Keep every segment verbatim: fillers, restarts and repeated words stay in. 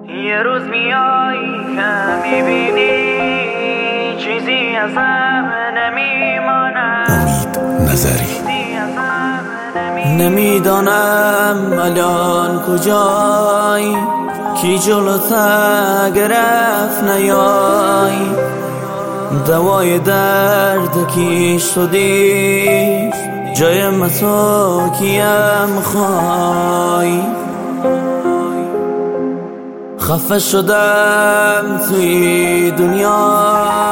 یه روز میایی که میبینی چیزی ازم نمیمانم. امید نظری. نمیدانم الان کجایی، کی جلوتر گرفت نیای. دوای درد کی شدی، جای من تو کیم خواهی. خفه شدم توی دنیا،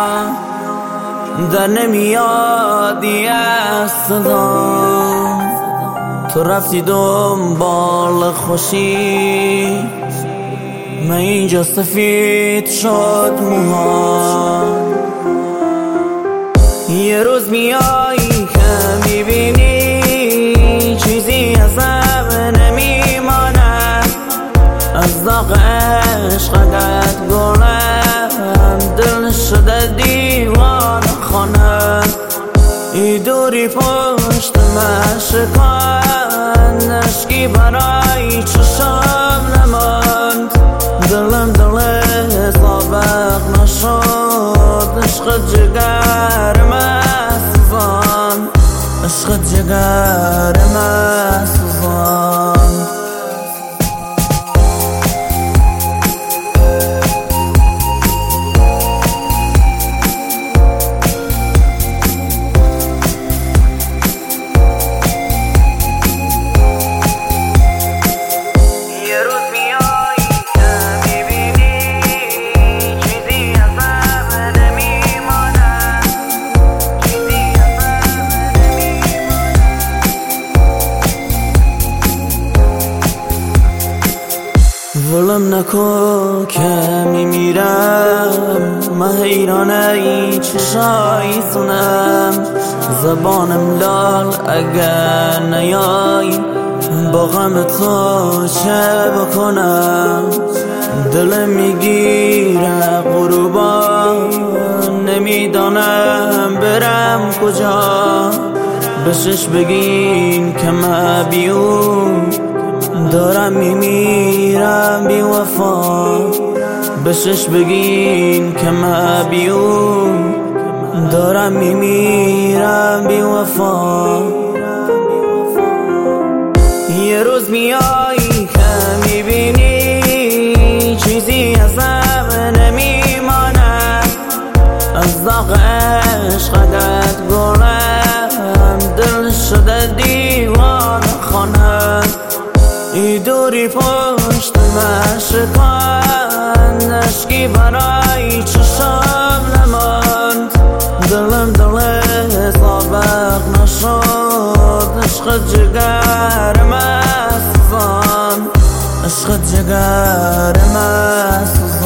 در نمیادی از صدام. تو رفتی دنبال خوشی، من اینجا سفید شد موهام. یه روز میایی که میبینی چیزی ازم نمیمانه. از داغ عشقت گلم دل شده دیوان خانه. ای دوری پشت مشکان، اشکی برای چشم نماند. دلم دل سابق نشد، عشق جگرم سوزان، عشق جگرم سوزان. ولم نکن که میمیرم، من حیران ای چشایی سونم. زبانم لال اگر نیای، با غم تو چه بکنم. دلم میگیره غروبا، نمیدانم برم کجا. بشش بگین که من بیون، دارم میمیرم بی وفا. بشش بگین که من بیون، دارم میمیرم بی وفا. یه روز میایی که میبینی چیزی ازم نمیمانه. از داغ عشقت گلم دل شده دیوان خانه. ای دوری پشت مشکان، اشکی برای چشم نماند. دلم دل سابق نشد، عشق جگرم سوزان، عشق جگرم سوزان.